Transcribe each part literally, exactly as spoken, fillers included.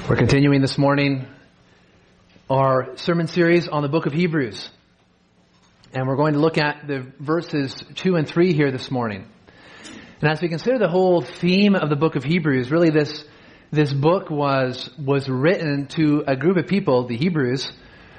We're continuing this morning our sermon series on the book of Hebrews. And we're going to look at the verses two and three here this morning. And as we consider the whole theme of the book of Hebrews, really this this book was was written to a group of people, the Hebrews,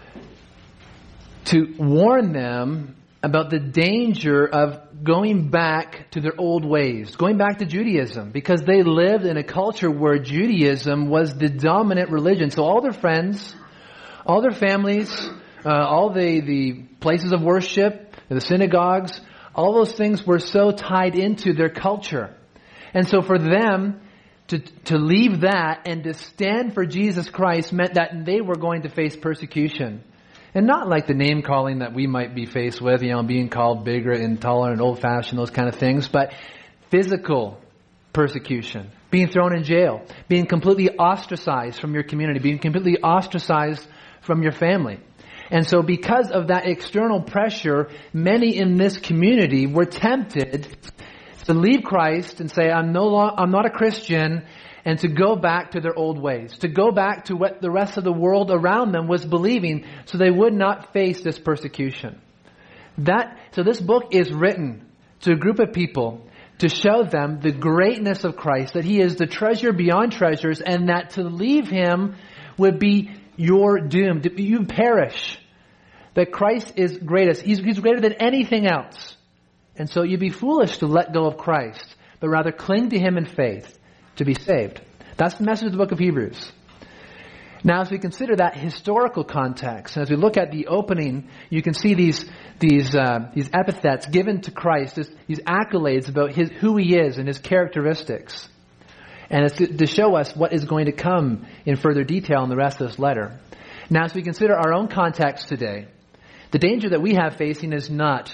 to warn them about the danger of going back to their old ways, going back to Judaism, because they lived in a culture where Judaism was the dominant religion. So all their friends, all their families, uh, all the, the places of worship, the synagogues, all those things were so tied into their culture. And so for them to, to leave that and to stand for Jesus Christ meant that they were going to face persecution. And not like the name calling that we might be faced with, you know, being called bigot, intolerant, old-fashioned, those kind of things, but physical persecution, being thrown in jail, being completely ostracized from your community, being completely ostracized from your family. And so because of that external pressure, many in this community were tempted to leave Christ and say, I'm no long, I'm not a Christian, and to go back to their old ways, to go back to what the rest of the world around them was believing, so they would not face this persecution. That so this book is written to a group of people to show them the greatness of Christ, that He is the treasure beyond treasures, and that to leave Him would be your doom. You perish. That Christ is greatest. He's, he's greater than anything else. And so you'd be foolish to let go of Christ, but rather cling to Him in faith to be saved. That's the message of the book of Hebrews. Now, as we consider that historical context, and as we look at the opening, you can see these these uh, these epithets given to Christ, this, these accolades about his who He is and His characteristics. And it's to, to show us what is going to come in further detail in the rest of this letter. Now, as we consider our own context today, the danger that we have facing is not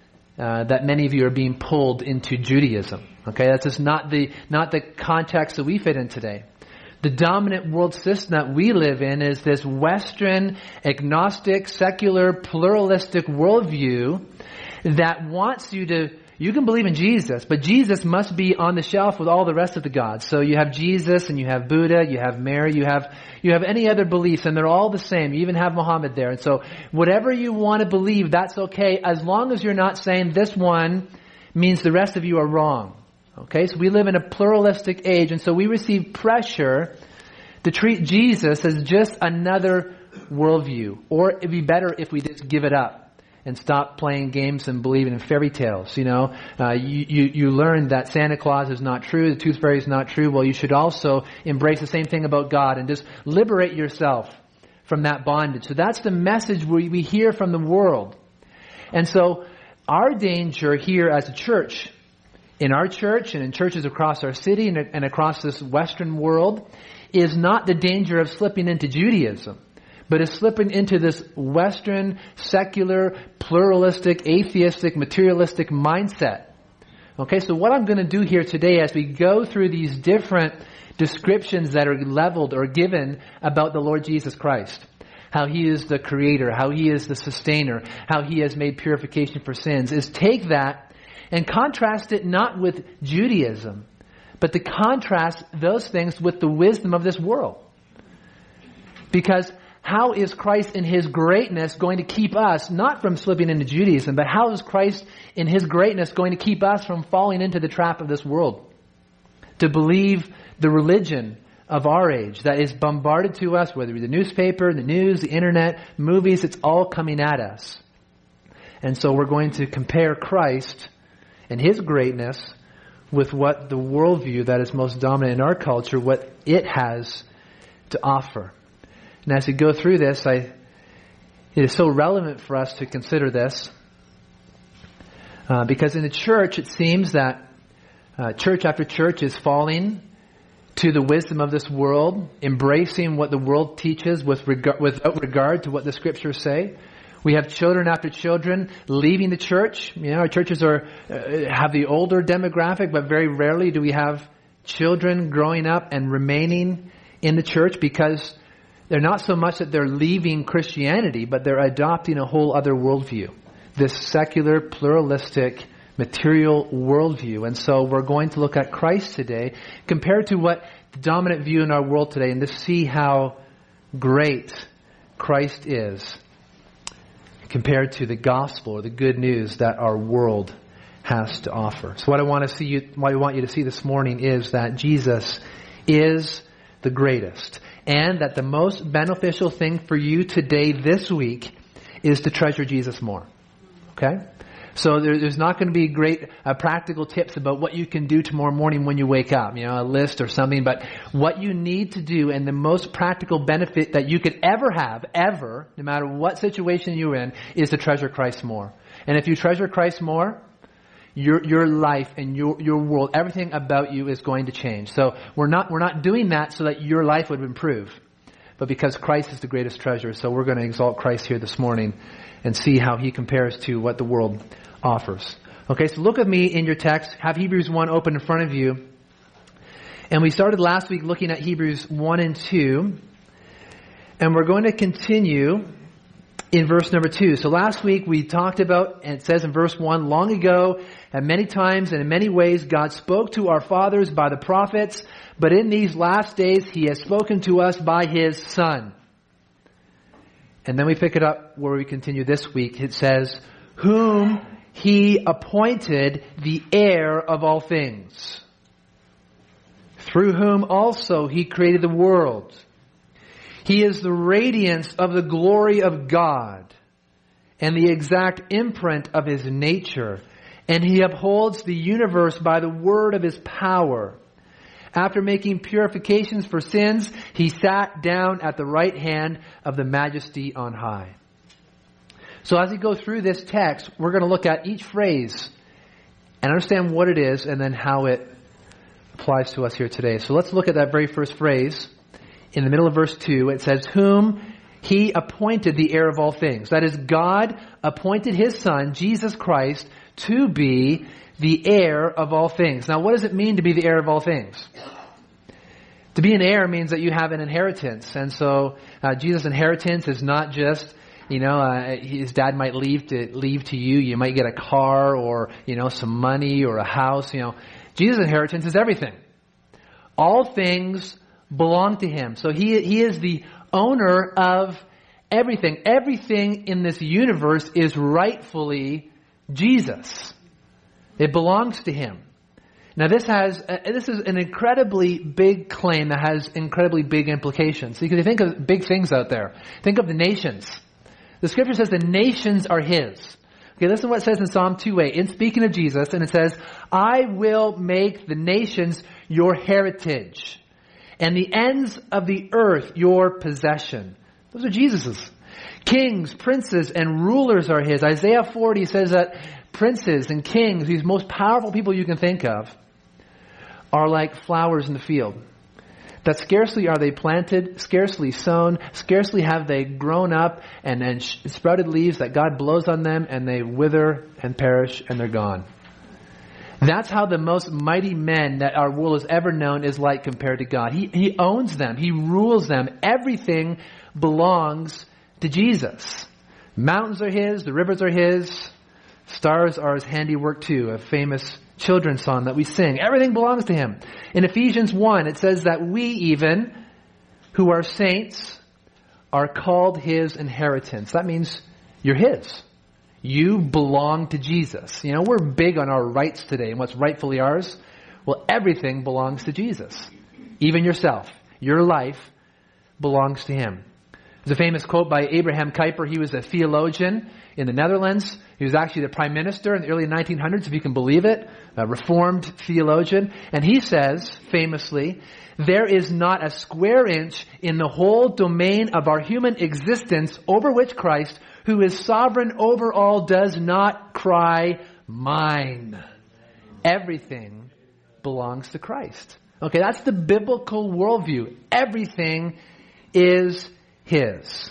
uh, that many of you are being pulled into Judaism. Okay, that's just not the not the context that we fit in today. The dominant world system that we live in is this Western, agnostic, secular, pluralistic worldview that wants you to, you can believe in Jesus, but Jesus must be on the shelf with all the rest of the gods. So you have Jesus and you have Buddha, you have Mary, you have you have any other beliefs, and they're all the same. You even have Muhammad there. And so whatever you want to believe, that's okay, as long as you're not saying this one means the rest of you are wrong. Okay, so we live in a pluralistic age, and so we receive pressure to treat Jesus as just another worldview. Or it'd be better if we just give it up and stop playing games and believing in fairy tales. You know, uh, you, you, you learn that Santa Claus is not true, the Tooth Fairy is not true. Well, you should also embrace the same thing about God and just liberate yourself from that bondage. So that's the message we, we hear from the world. And so our danger here as a church, in our church and in churches across our city and, and across this Western world, is not the danger of slipping into Judaism, but is slipping into this Western, secular, pluralistic, atheistic, materialistic mindset. Okay, so what I'm going to do here today as we go through these different descriptions that are leveled or given about the Lord Jesus Christ, how He is the creator, how He is the sustainer, how He has made purification for sins, is take that and contrast it not with Judaism, but to contrast those things with the wisdom of this world. Because how is Christ in His greatness going to keep us not from slipping into Judaism, but how is Christ in His greatness going to keep us from falling into the trap of this world? To believe the religion of our age that is bombarded to us, whether it be the newspaper, the news, the internet, movies, it's all coming at us. And so we're going to compare Christ and His greatness with what the worldview that is most dominant in our culture, what it has to offer. And as we go through this, I, it is so relevant for us to consider this. Uh, because in the church, it seems that uh, church after church is falling to the wisdom of this world, embracing what the world teaches with regard, without regard to what the Scriptures say. We have children after children leaving the church. You know, our churches are uh, have the older demographic, but very rarely do we have children growing up and remaining in the church, because they're not so much that they're leaving Christianity, but they're adopting a whole other worldview. This secular, pluralistic, material worldview. And so we're going to look at Christ today compared to what the dominant view in our world today and to see how great Christ is compared to the gospel or the good news that our world has to offer. So what I want to see you, what I want you to see this morning is that Jesus is the greatest, and that the most beneficial thing for you today, this week, is to treasure Jesus more. Okay? So there, there's not going to be great uh, practical tips about what you can do tomorrow morning when you wake up, you know, a list or something, but what you need to do and the most practical benefit that you could ever have, ever, no matter what situation you're in, is to treasure Christ more. And if you treasure Christ more, your your life and your your world, everything about you is going to change. So we're not we're not doing that so that your life would improve, but because Christ is the greatest treasure. So we're going to exalt Christ here this morning and see how he compares to what the world offers. Okay, so look at me in your text. Have Hebrews one open in front of you. And we started last week looking at Hebrews one and two. And we're going to continue in verse number two. So last week we talked about, and it says in verse one, long ago, and many times and in many ways, God spoke to our fathers by the prophets, but in these last days he has spoken to us by his Son. And then we pick it up where we continue this week. It says, whom he appointed the heir of all things, through whom also he created the world. He is the radiance of the glory of God and the exact imprint of his nature, and he upholds the universe by the word of his power. After making purifications for sins, he sat down at the right hand of the Majesty on high. So as we go through this text, we're going to look at each phrase and understand what it is and then how it applies to us here today. So let's look at that very first phrase. In the middle of verse two, it says, whom he appointed the heir of all things. That is, God appointed his Son, Jesus Christ, to be the heir of all things. Now, what does it mean to be the heir of all things? To be an heir means that you have an inheritance. And so uh, Jesus' inheritance is not just, you know, uh, his dad might leave to leave to you. You might get a car or, you know, some money or a house. You know, Jesus' inheritance is everything. All things belong to him. So he he is the owner of everything. Everything in this universe is rightfully Jesus. It belongs to him. Now this has uh, this is an incredibly big claim that has incredibly big implications. So you can think of big things out there. Think of the nations. The scripture says the nations are his. Okay, listen to what it says in Psalm two eight. In speaking of Jesus, and it says, I will make the nations your heritage, and the ends of the earth your possession. Those are Jesus's. Kings, princes, and rulers are his. Isaiah forty says that princes and kings, these most powerful people you can think of, are like flowers in the field. That scarcely are they planted, scarcely sown, scarcely have they grown up and then sprouted leaves that God blows on them, and they wither and perish and they're gone. That's how the most mighty men that our world has ever known is like compared to God. He, he owns them. He rules them. Everything belongs to Jesus. Mountains are his. The rivers are his. Stars are his handiwork too. A famous children's song that we sing. Everything belongs to him. In Ephesians one, it says that we even, who are saints, are called his inheritance. That means you're his. You belong to Jesus. You know, we're big on our rights today and what's rightfully ours. Well, everything belongs to Jesus. Even yourself. Your life belongs to him. There's a famous quote by Abraham Kuyper. He was a theologian in the Netherlands. He was actually the prime minister in the early nineteen hundreds, if you can believe it. A reformed theologian. And he says, famously, there is not a square inch in the whole domain of our human existence over which Christ, who is sovereign over all, does not cry, mine. Everything belongs to Christ. Okay, that's the biblical worldview. Everything is his.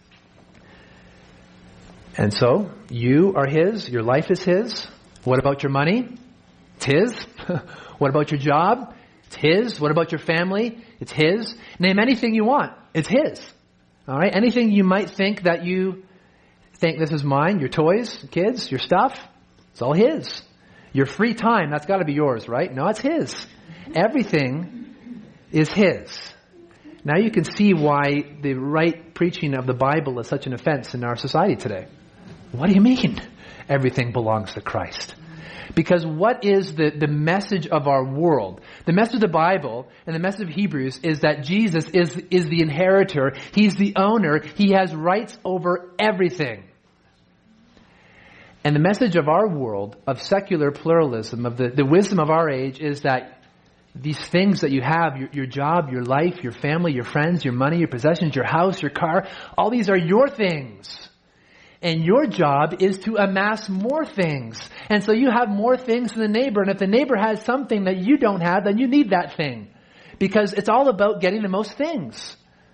And so, you are his, your life is his. What about your money? It's his. What about your job? It's his. What about your family? It's his. Name anything you want. It's his. All right? Anything you might think that you think this is mine, your toys, kids, your stuff, it's all his. Your free time, that's got to be yours, right? No, it's his. Everything is his. Now you can see why the right preaching of the Bible is such an offense in our society today. What do you mean everything belongs to Christ? Because what is the, the message of our world? The message of the Bible and the message of Hebrews is that Jesus is, is the inheritor. He's the owner. He has rights over everything. And the message of our world, of secular pluralism, of the, the wisdom of our age, is that these things that you have, your, your job, your life, your family, your friends, your money, your possessions, your house, your car, all these are your things. And your job is to amass more things. And so you have more things than the neighbor. And if the neighbor has something that you don't have, then you need that thing. Because it's all about getting the most things.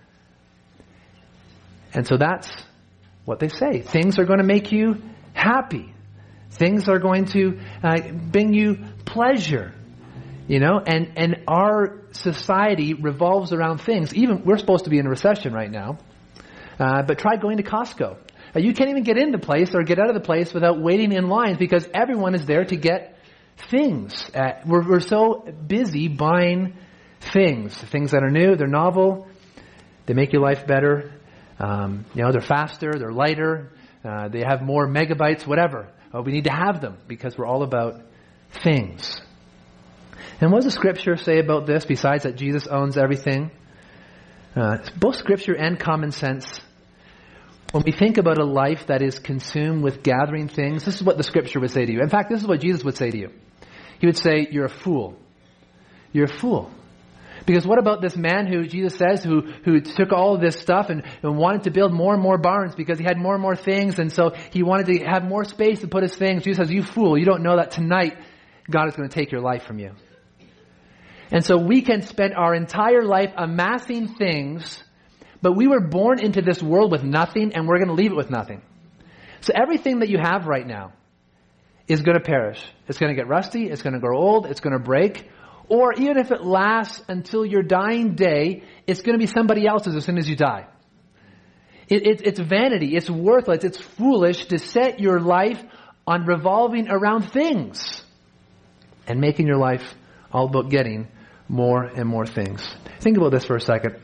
And so that's what they say. Things are going to make you happy. Things are going to uh, bring you pleasure. You know, and, and our society revolves around things. Even we're supposed to be in a recession right now. Uh, but try going to Costco. You can't even get into the place or get out of the place without waiting in lines because everyone is there to get things. Uh, we're, we're so busy buying things. Things that are new, they're novel, they make your life better. Um, you know, they're faster, they're lighter, uh, they have more megabytes, whatever. Oh, we need to have them because we're all about things. And what does the Scripture say about this besides that Jesus owns everything? Uh, both Scripture and common sense. When we think about a life that is consumed with gathering things, this is what the Scripture would say to you. In fact, this is what Jesus would say to you. He would say, you're a fool. You're a fool. Because what about this man who, Jesus says, who, who took all of this stuff and, and wanted to build more and more barns because he had more and more things, and so he wanted to have more space to put his things. Jesus says, you fool, you don't know that tonight God is going to take your life from you. And so we can spend our entire life amassing things, but we were born into this world with nothing, and we're going to leave it with nothing. So everything that you have right now is going to perish. It's going to get rusty. It's going to grow old. It's going to break. Or even if it lasts until your dying day, it's going to be somebody else's as soon as you die. It, it, it's vanity. It's worthless. It's foolish to set your life on revolving around things and making your life all about getting more and more things. Think about this for a second.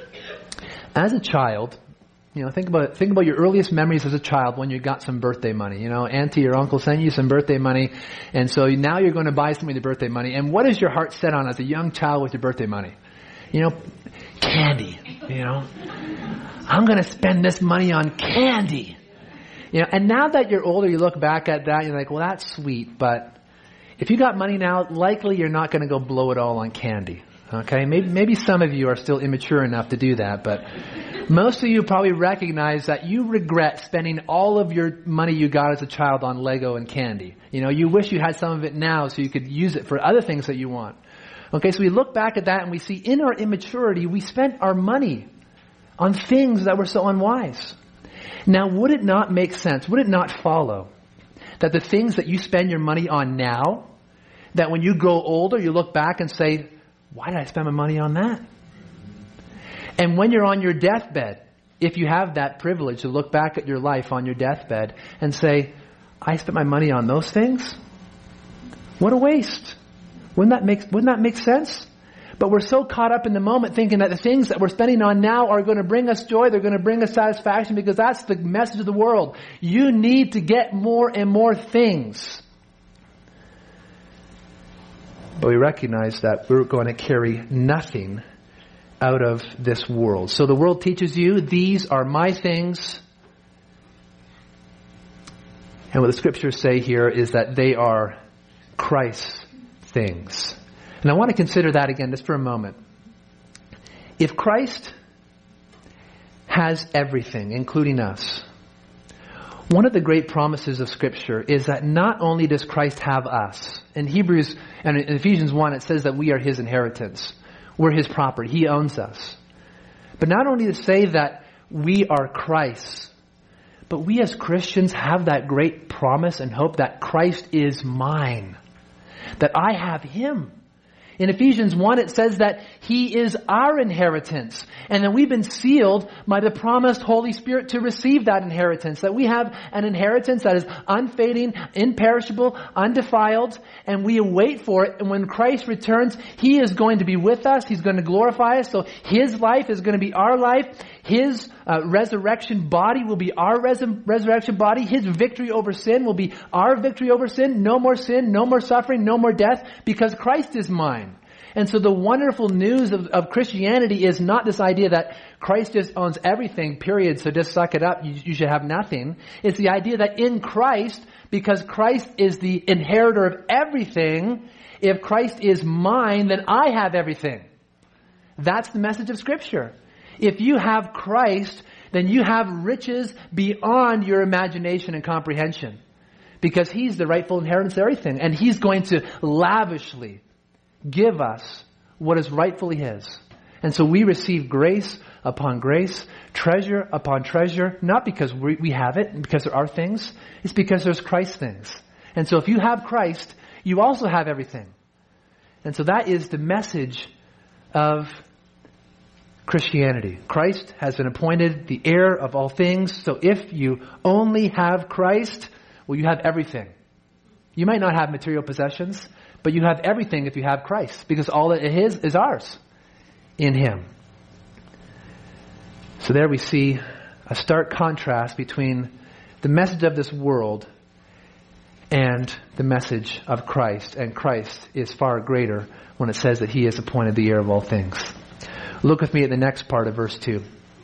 As a child, you know, think about think about your earliest memories as a child when you got some birthday money. You know, auntie or uncle sent you some birthday money, and so now you're going to buy something with your birthday money. And what is your heart set on as a young child with your birthday money? You know, candy. You know, I'm going to spend this money on candy. You know, and now that you're older, you look back at that, and you're like, well, that's sweet, but if you got money now, likely you're not going to go blow it all on candy. Okay, maybe maybe some of you are still immature enough to do that, but most of you probably recognize that you regret spending all of your money you got as a child on Lego and candy. You know, you wish you had some of it now so you could use it for other things that you want. Okay, so we look back at that and we see in our immaturity, we spent our money on things that were so unwise. Now, would it not make sense, would it not follow that the things that you spend your money on now, that when you grow older, you look back and say, why did I spend my money on that? And when you're on your deathbed, if you have that privilege to look back at your life on your deathbed and say, I spent my money on those things? What a waste. Wouldn't that make, wouldn't that make sense? But we're so caught up in the moment thinking that the things that we're spending on now are going to bring us joy, they're going to bring us satisfaction, because that's the message of the world. You need to get more and more things. But we recognize that we're going to carry nothing out of this world. So the world teaches you, these are my things. And what the scriptures say here is that they are Christ's things. And I want to consider that again just for a moment. If Christ has everything, including us, one of the great promises of Scripture is that not only does Christ have us, in Hebrews and in Ephesians one it says that we are His inheritance. We're His property. He owns us. But not only to say that we are Christ's, but we as Christians have that great promise and hope that Christ is mine. That I have Him. In Ephesians one, it says that He is our inheritance. And that we've been sealed by the promised Holy Spirit to receive that inheritance. That we have an inheritance that is unfading, imperishable, undefiled, and we await for it. And when Christ returns, He is going to be with us. He's going to glorify us. So His life is going to be our life. His uh, resurrection body will be our res- resurrection body. His victory over sin will be our victory over sin. No more sin, no more suffering, no more death, because Christ is mine. And so the wonderful news of, of Christianity is not this idea that Christ just owns everything, period, so just suck it up, you, you should have nothing. It's the idea that in Christ, because Christ is the inheritor of everything, if Christ is mine, then I have everything. That's the message of Scripture. If you have Christ, then you have riches beyond your imagination and comprehension. Because He's the rightful inheritance of everything. And He's going to lavishly give us what is rightfully His. And so we receive grace upon grace, treasure upon treasure, not because we, we have it and because there are things. It's because there's Christ things. And so if you have Christ, you also have everything. And so that is the message of Christianity. Christ has been appointed the heir of all things. So if you only have Christ, well, you have everything. You might not have material possessions, but you have everything if you have Christ, because all that is is ours in Him. So there we see a stark contrast between the message of this world and the message of Christ. And Christ is far greater when it says that He is appointed the heir of all things. Look with me at the next part of verse two.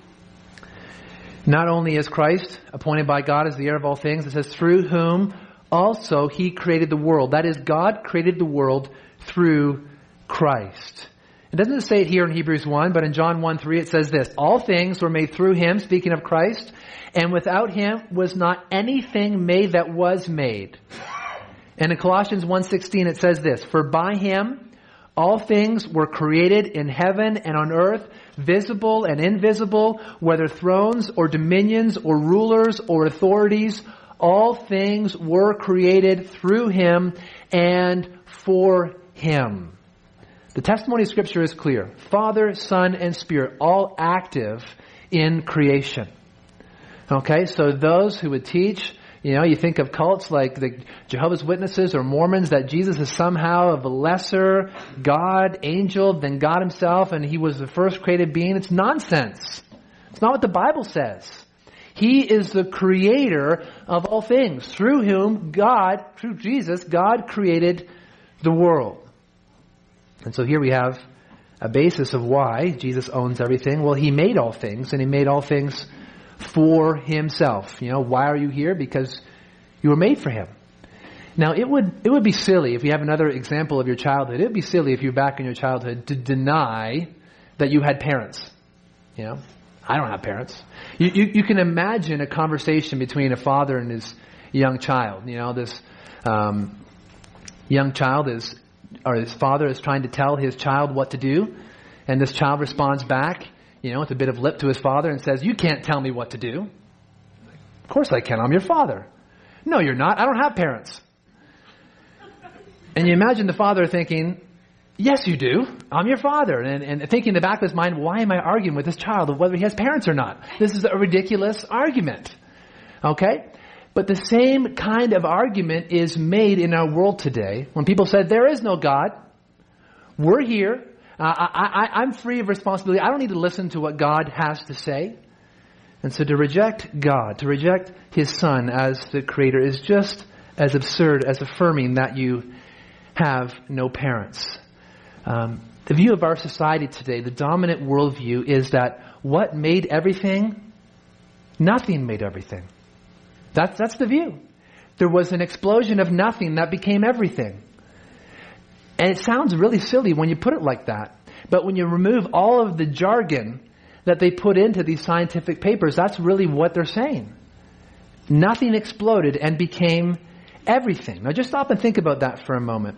Not only is Christ appointed by God as the heir of all things, it says, through whom also He created the world. That is, God created the world through Christ. It doesn't say it here in Hebrews one, but in John one three it says this, all things were made through Him, speaking of Christ, and without Him was not anything made that was made. And in Colossians one sixteen it says this, for by Him all things were created in heaven and on earth, visible and invisible, whether thrones or dominions or rulers or authorities. All things were created through Him and for Him. The testimony of Scripture is clear. Father, Son, and Spirit, all active in creation. Okay, so those who would teach, you know, you think of cults like the Jehovah's Witnesses or Mormons, that Jesus is somehow of a lesser God, angel than God Himself, and He was the first created being. It's nonsense. It's not what the Bible says. He is the creator of all things. Through whom God, through Jesus, God created the world. And so here we have a basis of why Jesus owns everything. Well, He made all things, and He made all things for Himself. You know, why are you here? Because you were made for Him. Now, it would it would be silly, if you have another example of your childhood, it would be silly if you're back in your childhood to deny that you had parents. You know, I don't have parents. You, you, you can imagine a conversation between a father and his young child. You know, this um, young child is, or his father is trying to tell his child what to do, and this child responds back, you know, with a bit of lip to his father and says, you can't tell me what to do. Of course I can. I'm your father. No, you're not. I don't have parents. And you imagine the father thinking, yes, you do. I'm your father. And, and thinking in the back of his mind, why am I arguing with this child of whether he has parents or not? This is a ridiculous argument. Okay? But the same kind of argument is made in our world today when people say, there is no God. We're here. Uh, I, I, I'm free of responsibility. I don't need to listen to what God has to say. And so to reject God, to reject His Son as the Creator is just as absurd as affirming that you have no parents. Um, the view of our society today, the dominant worldview, is that what made everything? Nothing made everything. That's, that's the view. There was an explosion of nothing that became everything. And it sounds really silly when you put it like that. But when you remove all of the jargon that they put into these scientific papers, that's really what they're saying. Nothing exploded and became everything. Now just stop and think about that for a moment.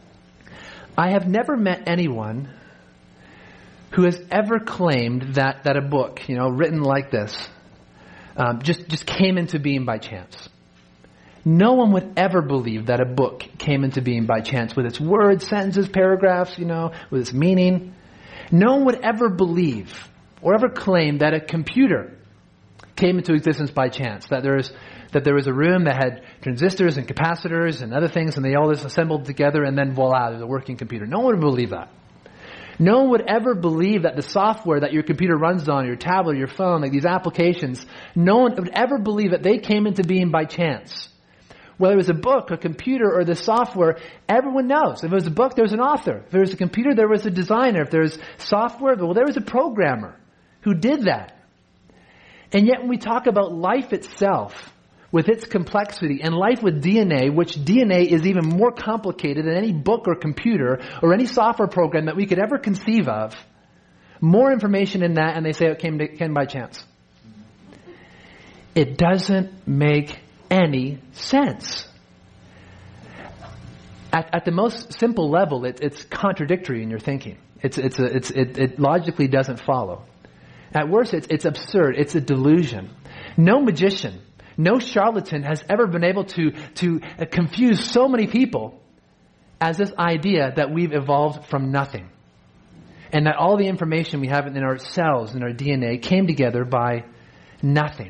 I have never met anyone who has ever claimed that, that a book, you know, written like this, um, just, just came into being by chance. No one would ever believe that a book came into being by chance with its words, sentences, paragraphs, you know, with its meaning. No one would ever believe or ever claim that a computer came into existence by chance, that there is that there was a room that had transistors and capacitors and other things, and they all just assembled together, and then voila, there's a working computer. No one would believe that. No one would ever believe that the software that your computer runs on, your tablet, your phone, like these applications, no one would ever believe that they came into being by chance. Whether it was a book, a computer, or the software, everyone knows. If it was a book, there was an author. If there was a computer, there was a designer. If there was software, well, there was a programmer who did that. And yet when we talk about life itself, with its complexity, and life with D N A, which D N A is even more complicated than any book or computer or any software program that we could ever conceive of, more information in that, and they say it came, to, came by chance. It doesn't make any sense. At, at the most simple level, it, it's contradictory in your thinking. It's, it's a, it's, it, it logically doesn't follow. At worst, it's, it's absurd. It's a delusion. No magician, no charlatan has ever been able to, to confuse so many people as this idea that we've evolved from nothing. And that all the information we have in our cells, in our D N A, came together by nothing.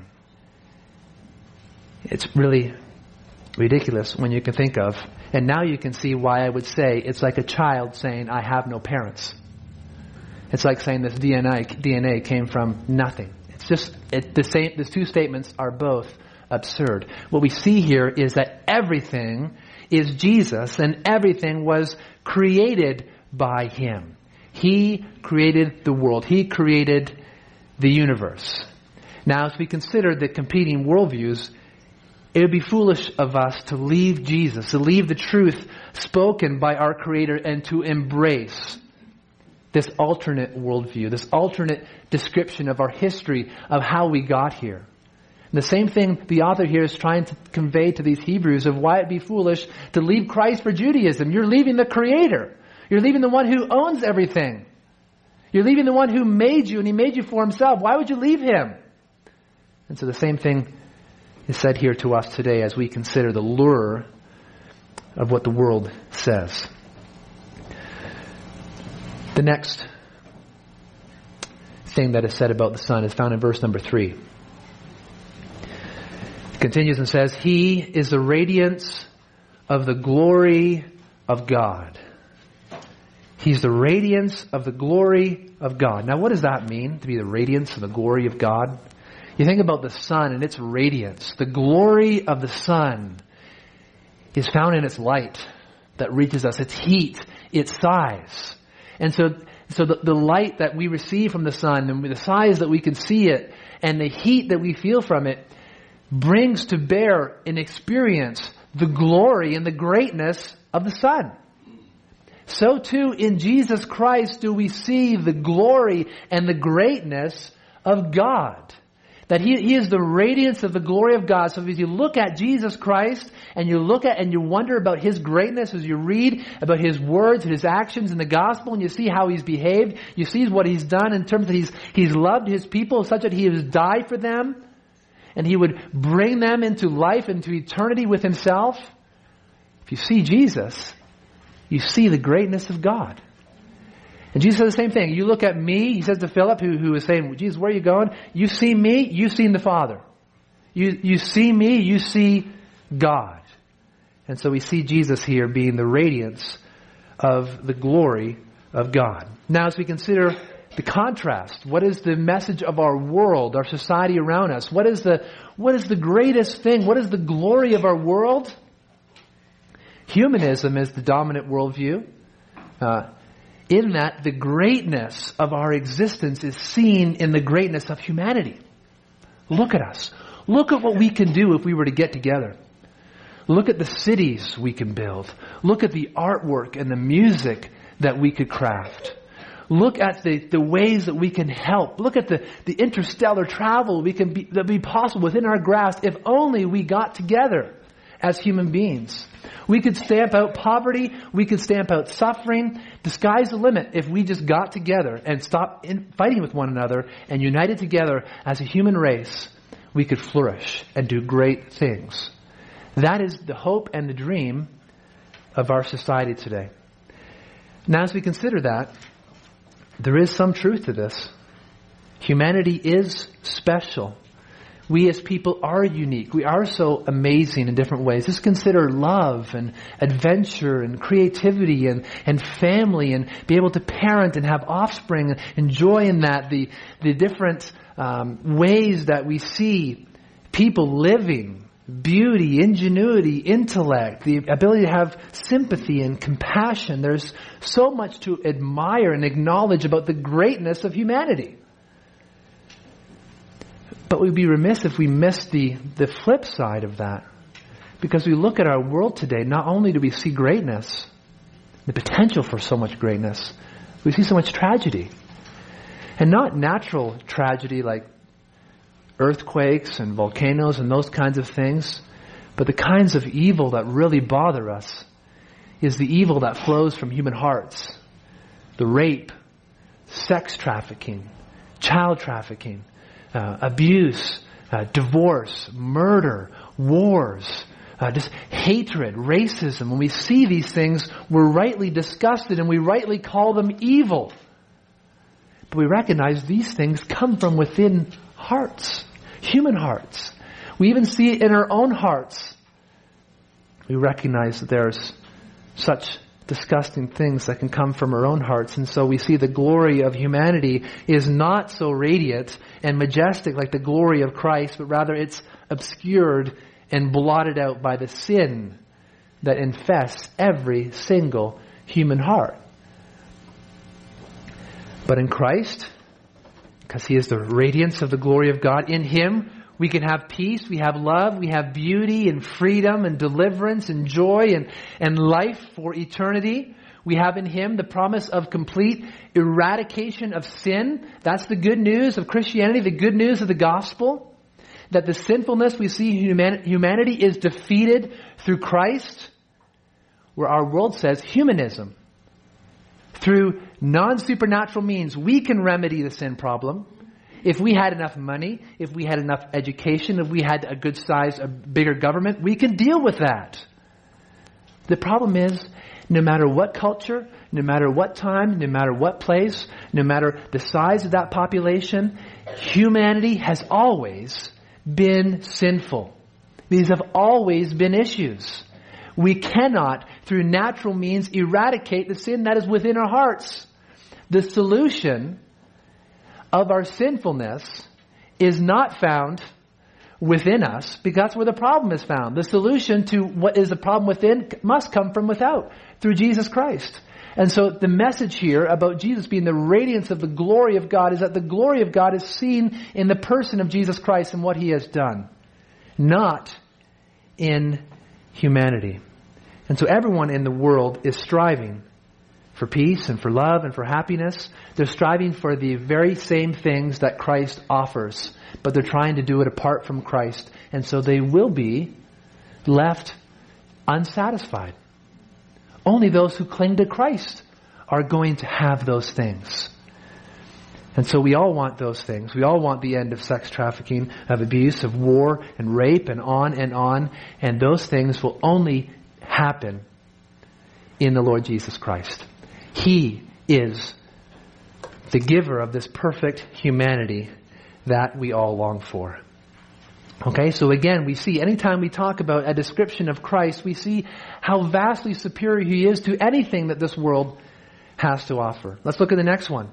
It's really ridiculous when you can think of. And now you can see why I would say it's like a child saying, I have no parents. It's like saying this D N A, D N A came from nothing. It's just, it, the same, these two statements are both absurd. What we see here is that everything is Jesus, and everything was created by Him. He created the world. He created the universe. Now, as we consider the competing worldviews, it would be foolish of us to leave Jesus, to leave the truth spoken by our Creator, and to embrace this alternate worldview, this alternate description of our history, of how we got here. And the same thing the author here is trying to convey to these Hebrews of why it'd be foolish to leave Christ for Judaism. You're leaving the Creator. You're leaving the one who owns everything. You're leaving the one who made you, and He made you for Himself. Why would you leave Him? And so the same thing is said here to us today as we consider the lure of what the world says. The next thing that is said about the Son is found in verse number three. It continues and says, He is the radiance of the glory of God. He's the radiance of the glory of God. Now, what does that mean, to be the radiance of the glory of God? You think about the sun and its radiance. The glory of the sun is found in its light that reaches us, its heat, its size. And so, so the, the light that we receive from the sun, and the size that we can see it, and the heat that we feel from it, brings to bear and experience the glory and the greatness of the sun. So too in Jesus Christ do we see the glory and the greatness of God. That he, he is the radiance of the glory of God. So if you look at Jesus Christ and you look at and you wonder about His greatness as you read about His words and His actions in the gospel, and you see how He's behaved, you see what He's done in terms of He's, He's loved His people such that He has died for them, and He would bring them into life, into eternity with Himself. If you see Jesus, you see the greatness of God. And Jesus says the same thing. You look at me, He says to Philip, who, who was saying, Jesus, where are you going? You see me, you've seen the Father. You, you see me, you see God. And so we see Jesus here being the radiance of the glory of God. Now, as we consider the contrast, what is the message of our world, our society around us? What is the, what is the greatest thing? What is the glory of our world? Humanism is the dominant worldview. Uh, in that the greatness of our existence is seen in the greatness of humanity. Look at us. Look at what we can do if we were to get together. Look at the cities we can build. Look at the artwork and the music that we could craft. Look at the, the ways that we can help. Look at the, the interstellar travel we can be, that would be possible within our grasp if only we got together as human beings. We could stamp out poverty. We could stamp out suffering. The sky's the limit if we just got together and stopped in fighting with one another and united together as a human race. We could flourish and do great things. That is the hope and the dream of our society today. Now, as we consider that, there is some truth to this. Humanity is special. We as people are unique. We are so amazing in different ways. Just consider love and adventure and creativity and, and family and be able to parent and have offspring and enjoy in that the, the different um, ways that we see people living. Beauty, ingenuity, intellect, the ability to have sympathy and compassion. There's so much to admire and acknowledge about the greatness of humanity. But we'd be remiss if we missed the, the flip side of that. Because we look at our world today, not only do we see greatness, the potential for so much greatness, we see so much tragedy. And not natural tragedy like earthquakes and volcanoes and those kinds of things, but the kinds of evil that really bother us is the evil that flows from human hearts. The rape, sex trafficking, child trafficking, uh, abuse, uh, divorce, murder, wars, uh, just hatred, racism. When we see these things, we're rightly disgusted and we rightly call them evil. But we recognize these things come from within hearts, human hearts. We even see it in our own hearts. We recognize that there's such disgusting things that can come from our own hearts. And so we see the glory of humanity is not so radiant and majestic like the glory of Christ, but rather it's obscured and blotted out by the sin that infests every single human heart. But in Christ, because He is the radiance of the glory of God, in Him we can have peace, we have love, we have beauty and freedom and deliverance and joy and, and life for eternity. We have in Him the promise of complete eradication of sin. That's the good news of Christianity, the good news of the gospel. That the sinfulness we see in humanity is defeated through Christ, where our world says humanism. Through non-supernatural means, we can remedy the sin problem. If we had enough money, if we had enough education, if we had a good size, a bigger government, we can deal with that. The problem is, no matter what culture, no matter what time, no matter what place, no matter the size of that population, humanity has always been sinful. These have always been issues. We cannot, through natural means, eradicate the sin that is within our hearts. The solution of our sinfulness is not found within us, because that's where the problem is found. The solution to what is the problem within must come from without, through Jesus Christ. And so the message here about Jesus being the radiance of the glory of God is that the glory of God is seen in the person of Jesus Christ and what He has done, not in humanity. And so everyone in the world is striving for peace and for love and for happiness. They're striving for the very same things that Christ offers, but they're trying to do it apart from Christ. And so they will be left unsatisfied. Only those who cling to Christ are going to have those things. And so we all want those things. We all want the end of sex trafficking, of abuse, of war and rape and on and on. And those things will only happen in the Lord Jesus Christ. He is the giver of this perfect humanity that we all long for. Okay, so again, we see anytime we talk about a description of Christ, we see how vastly superior He is to anything that this world has to offer. Let's look at the next one.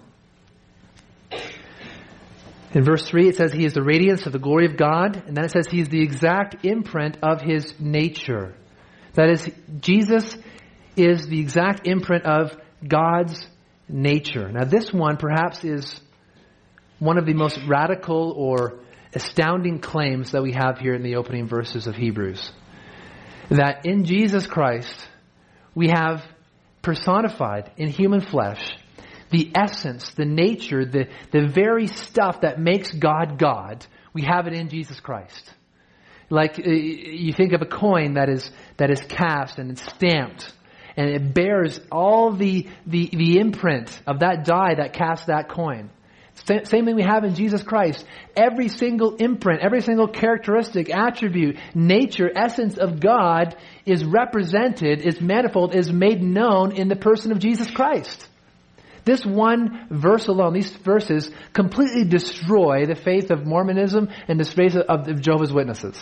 In verse three, it says He is the radiance of the glory of God, and then it says He is the exact imprint of His nature. That is, Jesus is the exact imprint of God's nature. Now this one perhaps is one of the most radical or astounding claims that we have here in the opening verses of Hebrews. That in Jesus Christ we have personified in human flesh the essence, the nature, the, the very stuff that makes God God. We have it in Jesus Christ. Like uh, you think of a coin that is that is cast and it's stamped, and it bears all the, the the imprint of that die that cast that coin. Same thing we have in Jesus Christ. Every single imprint, every single characteristic, attribute, nature, essence of God is represented, is manifold, is made known in the person of Jesus Christ. This one verse alone, these verses, completely destroy the faith of Mormonism and the faith of Jehovah's Witnesses.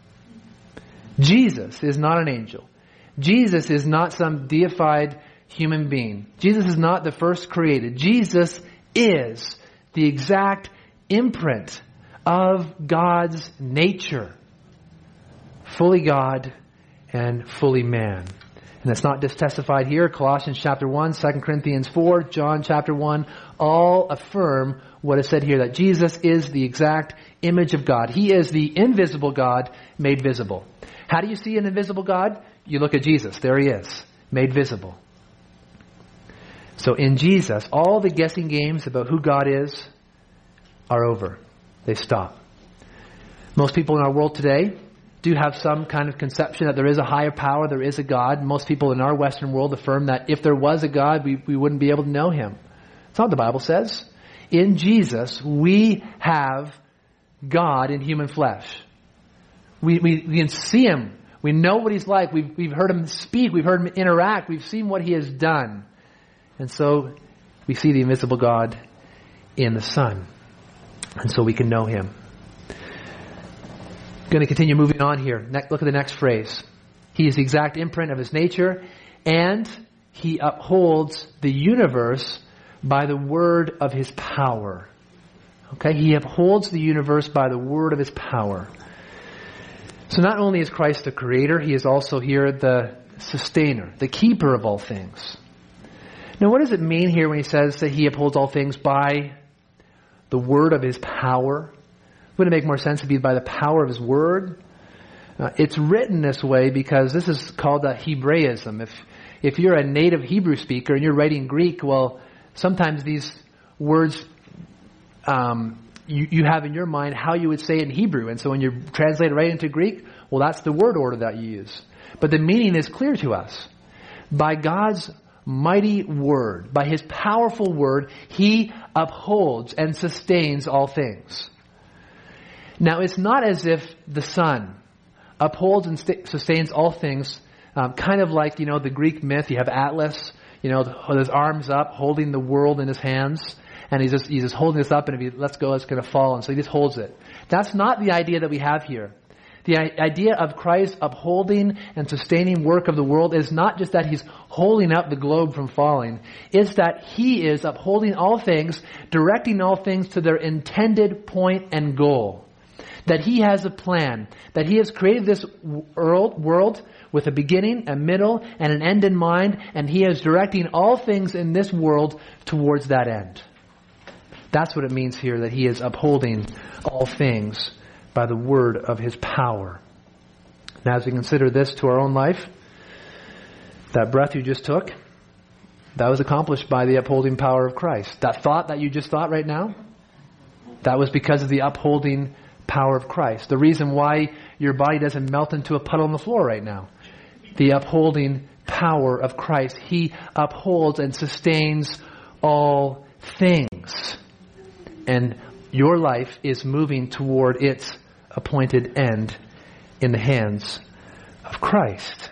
Jesus is not an angel. Jesus is not some deified human being. Jesus is not the first created. Jesus is the exact imprint of God's nature. Fully God and fully man. And it's not just testified here. Colossians chapter one, Second Corinthians four, John chapter one, all affirm what is said here, that Jesus is the exact image of God. He is the invisible God made visible. How do you see an invisible God? You look at Jesus. There he is, made visible. So in Jesus, all the guessing games about who God is are over. They stop. Most people in our world today do have some kind of conception that there is a higher power, there is a God. Most people in our Western world affirm that if there was a God, we, we wouldn't be able to know him. That's not what the Bible says. In Jesus, we have God in human flesh. We, we, we can see him. We know what he's like. We've, we've heard him speak. We've heard him interact. We've seen what he has done. And so we see the invisible God in the Son. And so we can know him. I'm going to continue moving on here. Next, look at the next phrase. He is the exact imprint of his nature, and he upholds the universe by the word of his power. Okay, he upholds the universe by the word of his power. So not only is Christ the creator, he is also here the sustainer, the keeper of all things. Now, what does it mean here when he says that he upholds all things by the word of his power? Wouldn't it make more sense to be by the power of his word? Uh, it's written this way because this is called a Hebraism. If if you're a native Hebrew speaker and you're writing Greek, well, sometimes these words um, you, you have in your mind how you would say it in Hebrew. And so when you translate it right into Greek, well, that's the word order that you use. But the meaning is clear to us. By God's mighty word, by his powerful word, he upholds and sustains all things. Now, it's not as if the Son upholds and st- sustains all things, um, kind of like, you know, the Greek myth. You have Atlas, you know, with his arms up, holding the world in his hands, and he's just he's just holding this up, and if he lets go, it's going to fall, and so he just holds it. That's not the idea that we have here. The idea of Christ upholding and sustaining work of the world is not just that he's holding up the globe from falling. It's that he is upholding all things, directing all things to their intended point and goal. That he has a plan. That he has created this world, world with a beginning, a middle, and an end in mind. And he is directing all things in this world towards that end. That's what it means here, that he is upholding all things by the word of his power. Now, as we consider this to our own life, that breath you just took, that was accomplished by the upholding power of Christ. That thought that you just thought right now, that was because of the upholding power of Christ. The reason why your body doesn't melt into a puddle on the floor right now. The upholding power of Christ. He upholds and sustains all things. And your life is moving toward its appointed end in the hands of Christ.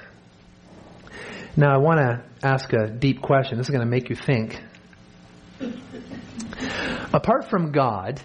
Now, I want to ask a deep question. This is going to make you think. Apart from God,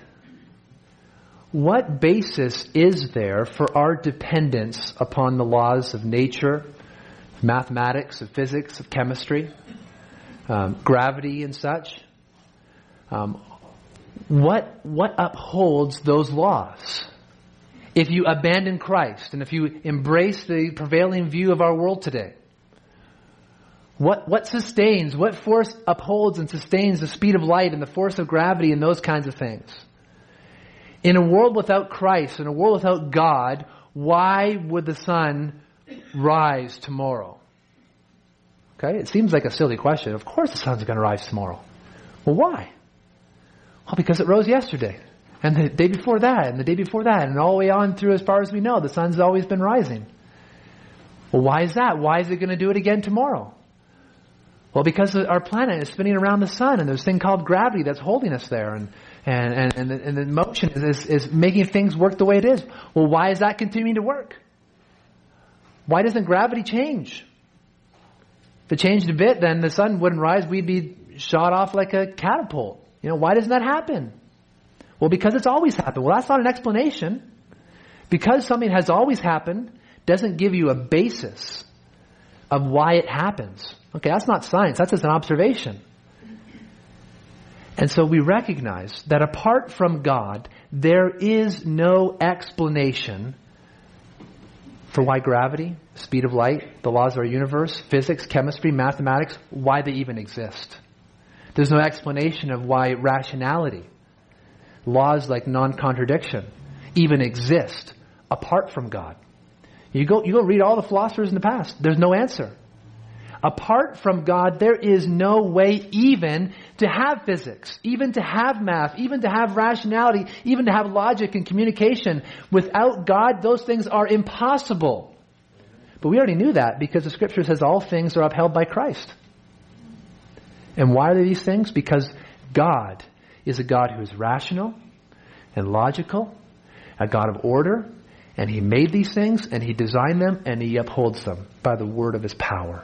what basis is there for our dependence upon the laws of nature, of mathematics, of physics, of chemistry, um, gravity and such? Um, what what upholds those laws? If you abandon Christ and if you embrace the prevailing view of our world today, what what sustains, what force upholds and sustains the speed of light and the force of gravity and those kinds of things? In a world without Christ, in a world without God, why would the sun rise tomorrow? Okay, it seems like a silly question. Of course the sun's going to rise tomorrow. Well, why? Well, because it rose yesterday, and the day before that, and the day before that, and all the way on through as far as we know, the sun's always been rising. Well, why is that? Why is it going to do it again tomorrow? Well, because our planet is spinning around the sun, and there's a thing called gravity that's holding us there, and And, and, and, the, and the motion is, is, is making things work the way it is. Well, why is that continuing to work? Why doesn't gravity change? If it changed a bit, then the sun wouldn't rise. We'd be shot off like a catapult. You know, why doesn't that happen? Well, because it's always happened. Well, that's not an explanation. Because something has always happened doesn't give you a basis of why it happens. Okay, that's not science. That's just an observation. And so we recognize that apart from God, there is no explanation for why gravity, speed of light, the laws of our universe, physics, chemistry, mathematics, why they even exist. There's no explanation of why rationality, laws like non-contradiction, even exist apart from God. You go, you go read all the philosophers in the past. There's no answer. Apart from God, there is no way even to have physics, even to have math, even to have rationality, even to have logic and communication. Without God, those things are impossible. But we already knew that because the Scripture says all things are upheld by Christ. And why are these things? Because God is a God who is rational and logical, a God of order, and He made these things, and He designed them, and He upholds them by the word of His power.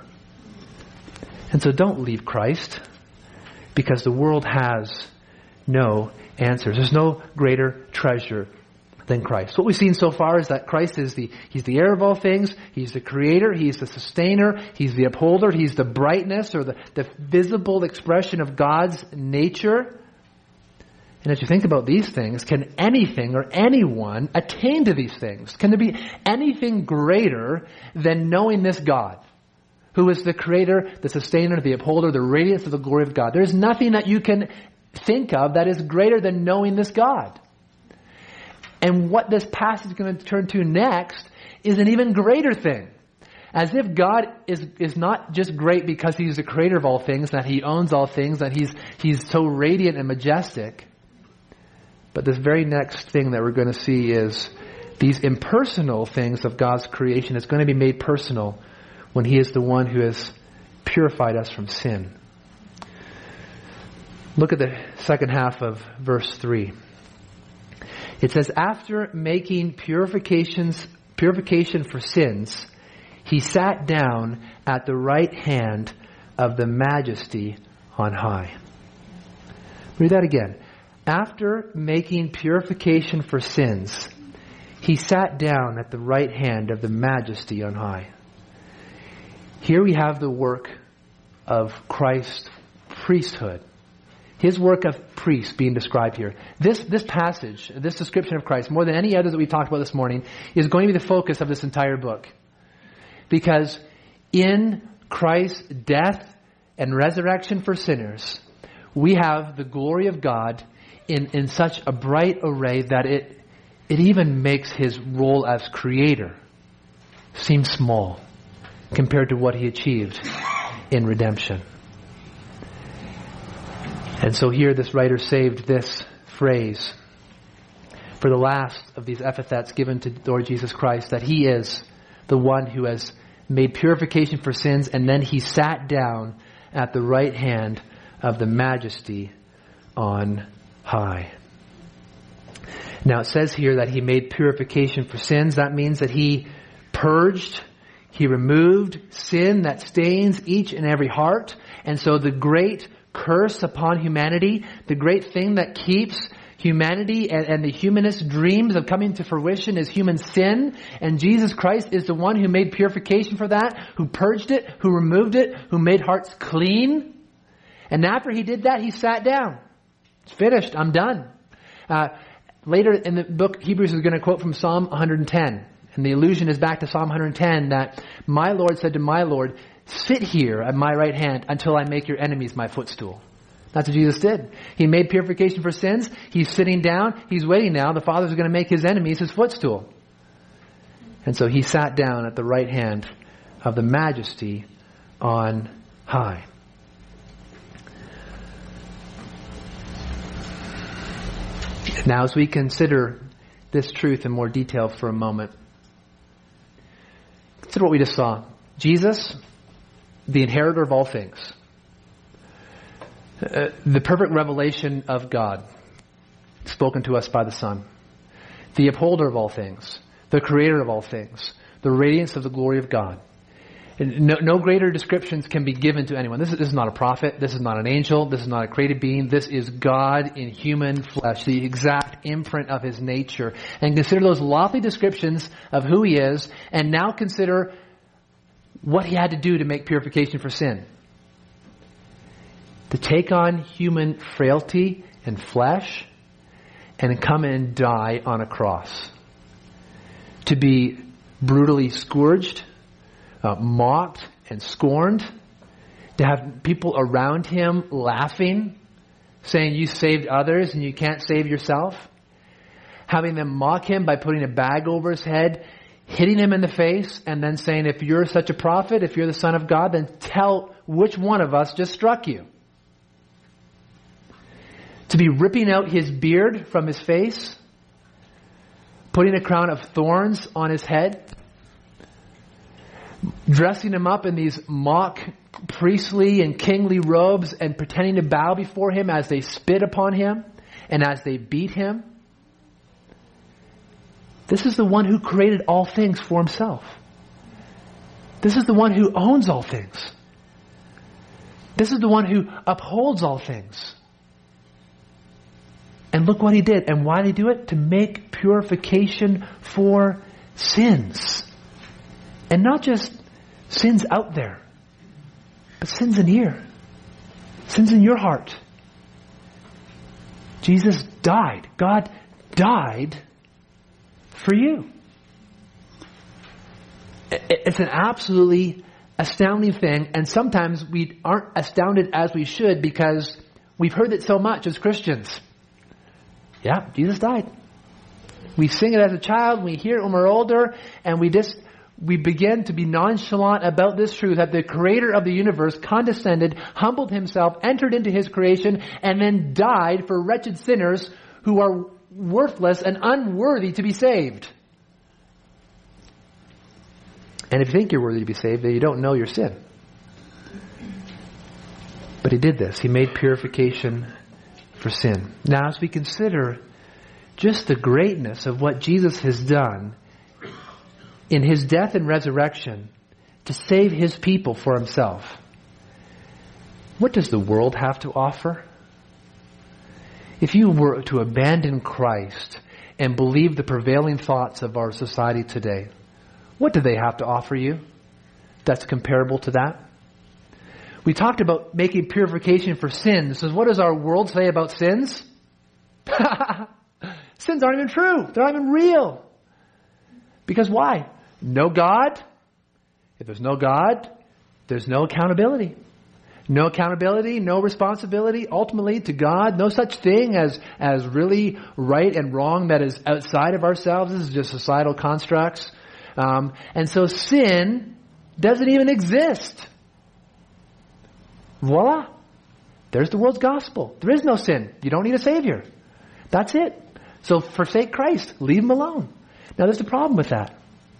And so don't leave Christ, because the world has no answers. There's no greater treasure than Christ. What we've seen so far is that Christ is the, He's the heir of all things, He's the creator, He's the sustainer, He's the upholder, He's the brightness or the, the visible expression of God's nature. And as you think about these things, can anything or anyone attain to these things? Can there be anything greater than knowing this God, who is the creator, the sustainer, the upholder, the radiance of the glory of God? There's nothing that you can think of that is greater than knowing this God. And what this passage is going to turn to next is an even greater thing. As if God is, is not just great because He's the creator of all things, that He owns all things, that He's, He's so radiant and majestic. But this very next thing that we're going to see is these impersonal things of God's creation is going to be made personal when He is the one who has purified us from sin. Look at the second half of verse three. It says, after making purifications, purification for sins, He sat down at the right hand of the Majesty on high. Read that again. After making purification for sins, He sat down at the right hand of the Majesty on high. Here we have the work of Christ's priesthood. His work of priest being described here. This, this passage, this description of Christ, more than any others that we talked about this morning, is going to be the focus of this entire book. Because in Christ's death and resurrection for sinners, we have the glory of God in, in such a bright array that it, it even makes His role as creator seem small compared to what He achieved in redemption. And so here this writer saved this phrase for the last of these epithets given to Lord Jesus Christ, that He is the one who has made purification for sins, and then He sat down at the right hand of the Majesty on high. Now it says here that He made purification for sins. That means that He purged, He removed sin that stains each and every heart. And so the great curse upon humanity, the great thing that keeps humanity and, and the humanist dreams of coming to fruition is human sin. And Jesus Christ is the one who made purification for that, who purged it, who removed it, who made hearts clean. And after He did that, He sat down. It's finished. I'm done. Uh, later in the book, Hebrews is going to quote from Psalm one hundred ten. And the allusion is back to Psalm one hundred ten, that my Lord said to my Lord, sit here at my right hand until I make your enemies my footstool. That's what Jesus did. He made purification for sins. He's sitting down. He's waiting now. The Father's going to make His enemies His footstool. And so He sat down at the right hand of the Majesty on high. Now, as we consider this truth in more detail for a moment, consider what we just saw. Jesus, the inheritor of all things, uh, the perfect revelation of God, spoken to us by the Son, the upholder of all things, the creator of all things, the radiance of the glory of God. And no, no greater descriptions can be given to anyone. This is, this is not a prophet. This is not an angel. This is not a created being. This is God in human flesh, the exact imprint of his nature. And consider those lofty descriptions of who he is, and now consider what he had to do to make purification for sin. To take on human frailty and flesh and come and die on a cross. To be brutally scourged, Uh, mocked and scorned, to have people around him laughing, saying you saved others and you can't save yourself, having them mock him by putting a bag over his head, hitting him in the face, and then saying, if you're such a prophet, if you're the Son of God, then tell which one of us just struck you. To be ripping out his beard from his face, putting a crown of thorns on his head, dressing him up in these mock priestly and kingly robes and pretending to bow before him as they spit upon him and as they beat him. This is the one who created all things for himself. This is the one who owns all things. This is the one who upholds all things. And look what he did. And why did he do it? To make purification for sins. And not just sins out there, but sins in here. Sins in your heart. Jesus died. God died for you. It's an absolutely astounding thing, and sometimes we aren't astounded as we should because we've heard it so much as Christians. Yeah, Jesus died. We sing it as a child, we hear it when we're older, and we just we begin to be nonchalant about this truth that the creator of the universe condescended, humbled himself, entered into his creation, and then died for wretched sinners who are worthless and unworthy to be saved. And if you think you're worthy to be saved, then you don't know your sin. But he did this. He made purification for sin. Now, as we consider just the greatness of what Jesus has done in his death and resurrection to save his people for himself, what does the world have to offer? If you were to abandon Christ and believe the prevailing thoughts of our society today, what do they have to offer you that's comparable to that? We talked about making purification for sins. So what does our world say about sins? Sins aren't even true. They're not even real. Because why? No God. If there's no God, there's no accountability. No accountability, no responsibility, ultimately to God. No such thing as, as really right and wrong that is outside of ourselves. This is just societal constructs. Um, and so sin doesn't even exist. Voila. There's the world's gospel. There is no sin. You don't need a savior. That's it. So forsake Christ. Leave him alone. Now there's a problem with that.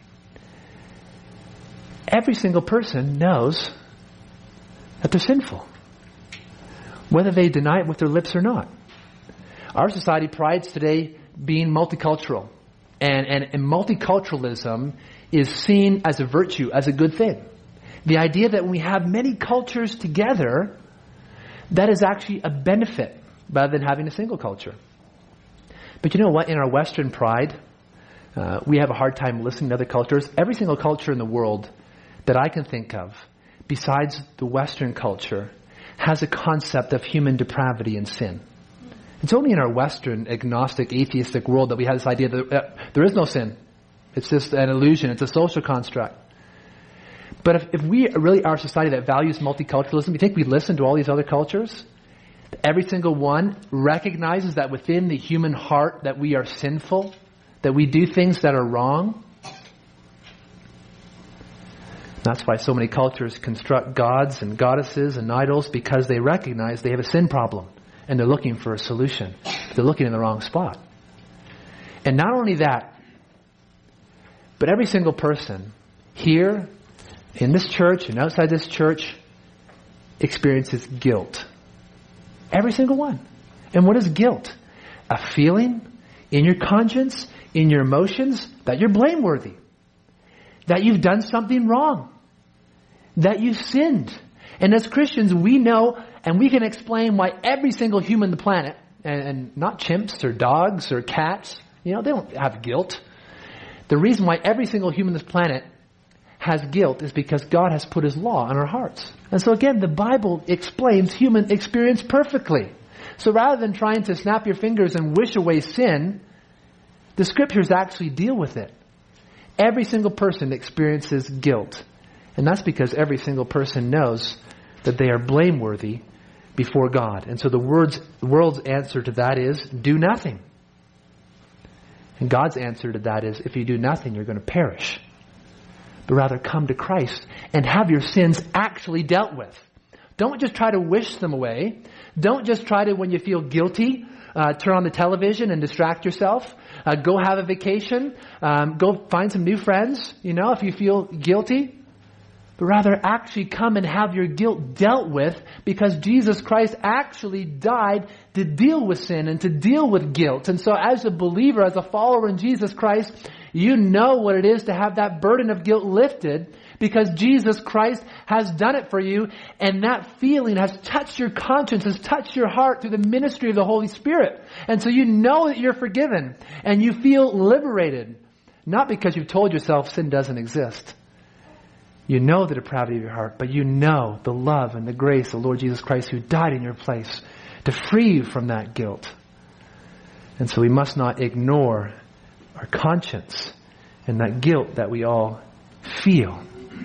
Every single person knows that they're sinful, whether they deny it with their lips or not. Our society prides today being multicultural. And, and, and multiculturalism is seen as a virtue, as a good thing. The idea that when we have many cultures together, that is actually a benefit rather than having a single culture. But you know what? In our Western pride, uh, we have a hard time listening to other cultures. Every single culture in the world that I can think of, besides the Western culture, has a concept of human depravity and sin. It's only in our Western agnostic, atheistic world that we have this idea that uh, there is no sin. It's just an illusion. It's a social construct. But if, if we really are a society that values multiculturalism, you think we listen to all these other cultures? Every single one recognizes that within the human heart that we are sinful, that we do things that are wrong. That's why so many cultures construct gods and goddesses and idols, because they recognize they have a sin problem and they're looking for a solution. They're looking in the wrong spot. And not only that, but every single person here in this church and outside this church experiences guilt. Every single one. And what is guilt? a feeling in your conscience, in your emotions, that you're blameworthy, that you've done something wrong, that you've sinned. And as Christians, we know and we can explain why every single human on the planet, and, and not chimps or dogs or cats, you know, they don't have guilt. The reason why every single human on this planet has guilt is because God has put His law on our hearts. And so again, the Bible explains human experience perfectly. So rather than trying to snap your fingers and wish away sin, the Scriptures actually deal with it. Every single person experiences guilt. And that's because every single person knows that they are blameworthy before God. And so the world's, the world's answer to that is, do nothing. And God's answer to that is, if you do nothing, you're going to perish. But rather come to Christ and have your sins actually dealt with. Don't just try to wish them away. Don't just try to, when you feel guilty, uh, turn on the television and distract yourself. Uh, go have a vacation. Um, go find some new friends, you know, if you feel guilty. But rather actually come and have your guilt dealt with, because Jesus Christ actually died to deal with sin and to deal with guilt. And so as a believer, as a follower in Jesus Christ, you know what it is to have that burden of guilt lifted, because Jesus Christ has done it for you, and that feeling has touched your conscience, has touched your heart through the ministry of the Holy Spirit. And so you know that you're forgiven, and you feel liberated, not because you've told yourself sin doesn't exist. You know the depravity of your heart, but you know the love and the grace of the Lord Jesus Christ, who died in your place to free you from that guilt. And so we must not ignore our conscience and that guilt that we all feel.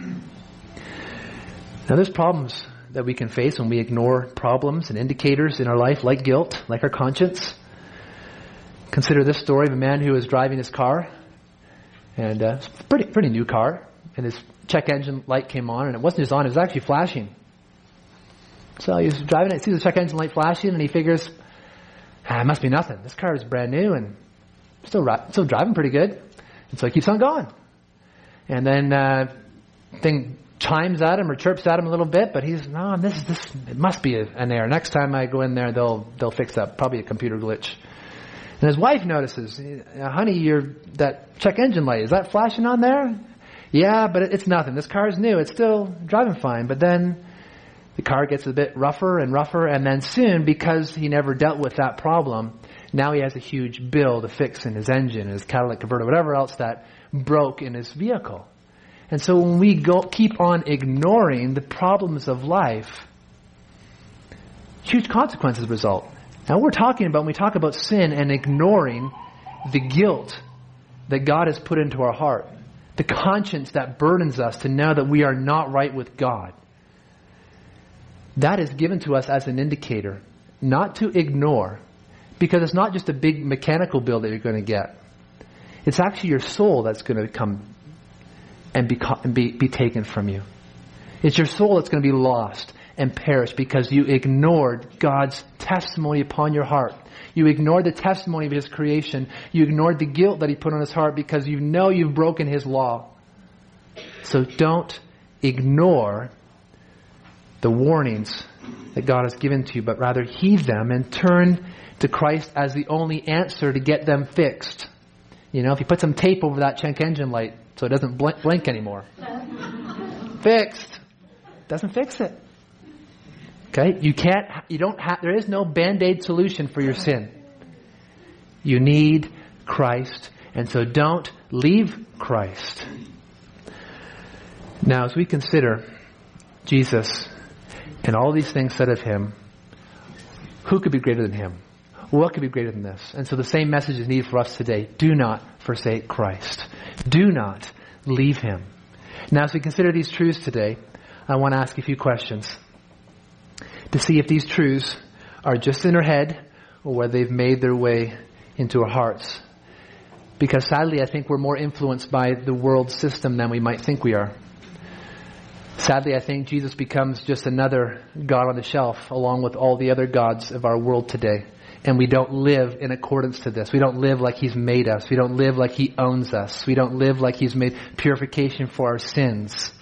Now there's problems that we can face when we ignore problems and indicators in our life, like guilt, like our conscience. Consider this story of a man who was driving his car, and uh, it's a pretty, pretty new car, and his check engine light came on, and it wasn't just on, it was actually flashing. So he was driving it, sees the check engine light flashing, and he figures, ah, it must be nothing. This car is brand new and still still driving pretty good. And so he keeps on going. And then uh, thing chimes at him or chirps at him a little bit, but he's, no, this this it must be an error. Next time I go in there, they'll they'll fix that, probably a computer glitch. And his wife notices, honey, your that check engine light, is that flashing on there? Yeah, but it's nothing. This car is new. It's still driving fine. But then the car gets a bit rougher and rougher, and then soon, because he never dealt with that problem, now he has a huge bill to fix in his engine, his catalytic converter, whatever else that broke in his vehicle. And so when we go keep on ignoring the problems of life, huge consequences result. Now we're talking about, when we talk about sin and ignoring the guilt that God has put into our heart, the conscience that burdens us to know that we are not right with God. That is given to us as an indicator, not to ignore, because it's not just a big mechanical bill that you're going to get. It's actually your soul that's going to come and be, and be, be taken from you. It's your soul that's going to be lost and perish because you ignored God's testimony upon your heart. You ignored the testimony of His creation. You ignored the guilt that He put on His heart because you know you've broken His law. So don't ignore the warnings that God has given to you, but rather heed them and turn to Christ as the only answer to get them fixed. You know, if you put some tape over that check engine light so it doesn't blink, blink anymore. Fixed. Doesn't fix it. Okay? You can't, you don't have, there is no Band-Aid solution for your sin. You need Christ. And so don't leave Christ. Now, as we consider Jesus and all these things said of Him, who could be greater than Him? What could be greater than this? And so the same message is needed for us today. Do not forsake Christ. Do not leave Him. Now, as we consider these truths today, I want to ask a few questions to see if these truths are just in our head or whether they've made their way into our hearts. Because sadly, I think we're more influenced by the world system than we might think we are. Sadly, I think Jesus becomes just another God on the shelf along with all the other gods of our world today. And we don't live in accordance to this. We don't live like He's made us. We don't live like He owns us. We don't live like He's made purification for our sins.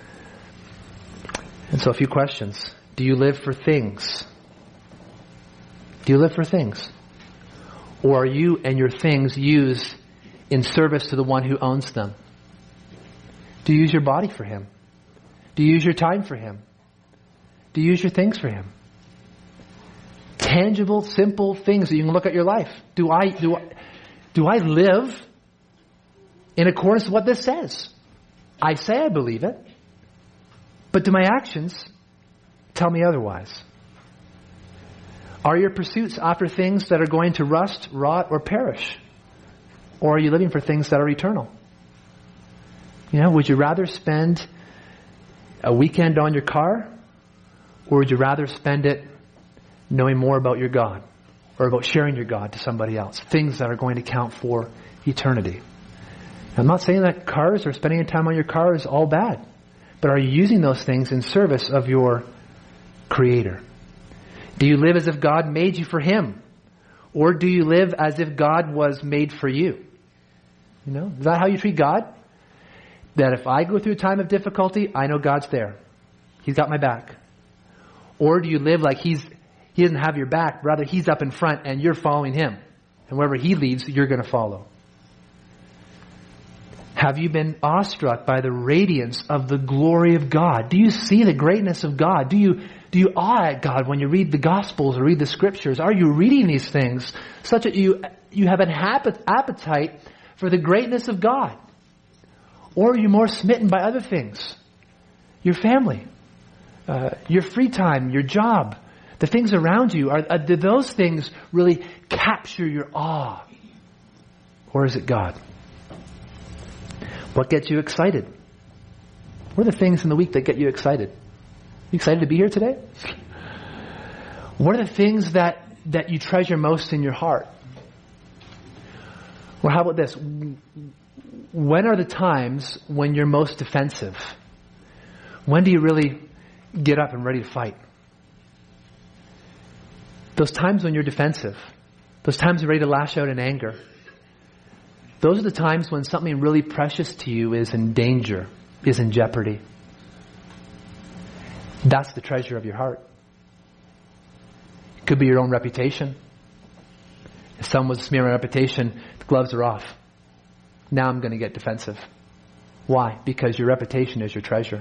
And so a few questions. Do you live for things? Do you live for things? Or are you and your things used in service to the one who owns them? Do you use your body for Him? Do you use your time for Him? Do you use your things for Him? Tangible, simple things that you can look at your life. Do I, do I, do I live in accordance with what this says? I say I believe it, but do my actions tell me otherwise? Are your pursuits after things that are going to rust, rot, or perish? Or are you living for things that are eternal? You know, would you rather spend a weekend on your car, or would you rather spend it knowing more about your God, or about sharing your God to somebody else? Things that are going to count for eternity. I'm not saying that cars or spending time on your car is all bad, but are you using those things in service of your Creator? Do you live as if God made you for Him? Or do you live as if God was made for you? You know, is that how you treat God? That if I go through a time of difficulty, I know God's there. He's got my back. Or do you live like He's He doesn't have your back, rather He's up in front and you're following Him. And wherever He leads, you're going to follow. Have you been awestruck by the radiance of the glory of God? Do you see the greatness of God? Do you do you awe at God when you read the Gospels or read the Scriptures? Are you reading these things such that you you have an appetite for the greatness of God? Or are you more smitten by other things? Your family, uh, your free time, your job, the things around you. Are, are do those things really capture your awe? Or is it God? What gets you excited? What are the things in the week that get you excited? You excited to be here today? What are the things that, that you treasure most in your heart? Or how about this? When are the times when you're most defensive? When do you really get up and ready to fight? Those times when you're defensive. Those times you're ready to lash out in anger. Those are the times when something really precious to you is in danger, is in jeopardy. That's the treasure of your heart. It could be your own reputation. If someone was smearing my reputation, the gloves are off. Now I'm going to get defensive. Why? Because your reputation is your treasure.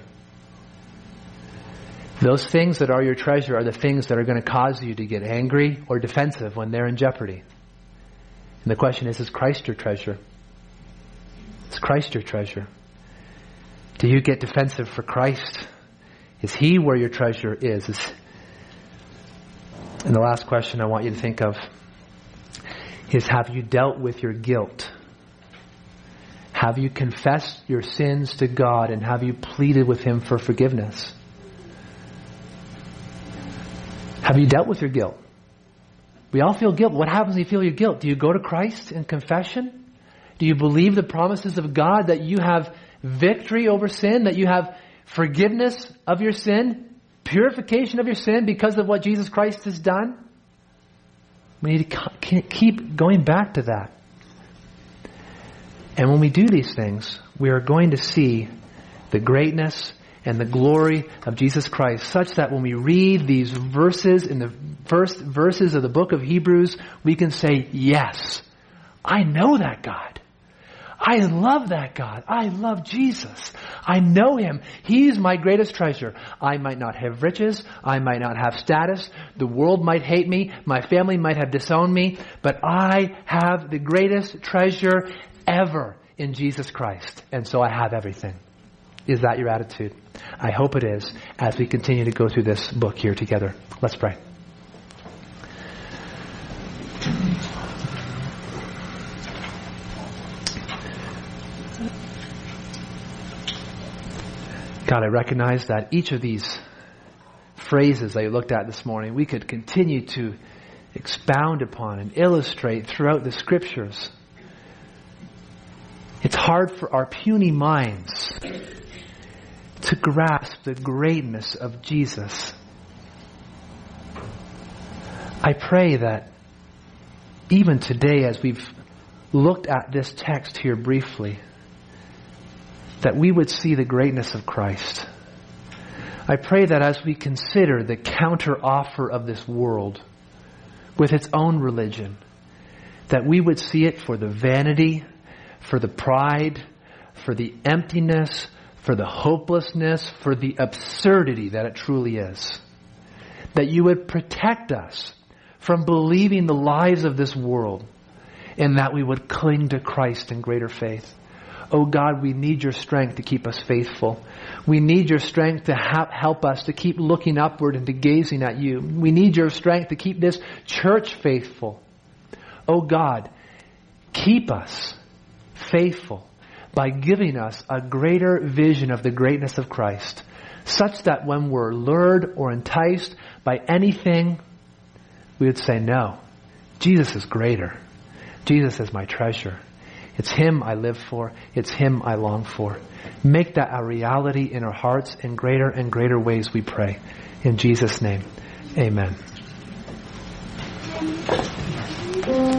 Those things that are your treasure are the things that are going to cause you to get angry or defensive when they're in jeopardy. And the question is, is Christ your treasure? Is Christ your treasure? Do you get defensive for Christ? Is He where your treasure is? is? And the last question I want you to think of is, have you dealt with your guilt? Have you confessed your sins to God, and have you pleaded with Him for forgiveness? Have you dealt with your guilt? We all feel guilt. What happens when you feel your guilt? Do you go to Christ in confession? Do you believe the promises of God that you have victory over sin, that you have forgiveness of your sin, purification of your sin because of what Jesus Christ has done? We need to keep going back to that. And when we do these things, we are going to see the greatness and the glory of Jesus Christ, such that when we read these verses in the first verses of the book of Hebrews, we can say, yes, I know that God. I love that God. I love Jesus. I know Him. He's my greatest treasure. I might not have riches. I might not have status. The world might hate me. My family might have disowned me. But I have the greatest treasure ever in Jesus Christ. And so I have everything. Is that your attitude? I hope it is, as we continue to go through this book here together. Let's pray. God, I recognize that each of these phrases that you looked at this morning, we could continue to expound upon and illustrate throughout the Scriptures. It's hard for our puny minds to grasp the greatness of Jesus. I pray that even today, as we've looked at this text here briefly, that we would see the greatness of Christ. I pray that as we consider the counter offer of this world with its own religion, that we would see it for the vanity, for the pride, for the emptiness, for the hopelessness, for the absurdity that it truly is. That you would protect us from believing the lies of this world, and that we would cling to Christ in greater faith. Oh God, we need your strength to keep us faithful. We need your strength to ha- help us to keep looking upward and to gazing at you. We need your strength to keep this church faithful. Oh God, keep us faithful by giving us a greater vision of the greatness of Christ, such that when we're lured or enticed by anything, we would say, no, Jesus is greater. Jesus is my treasure. It's Him I live for. It's Him I long for. Make that a reality in our hearts in greater and greater ways, we pray. In Jesus' name, amen.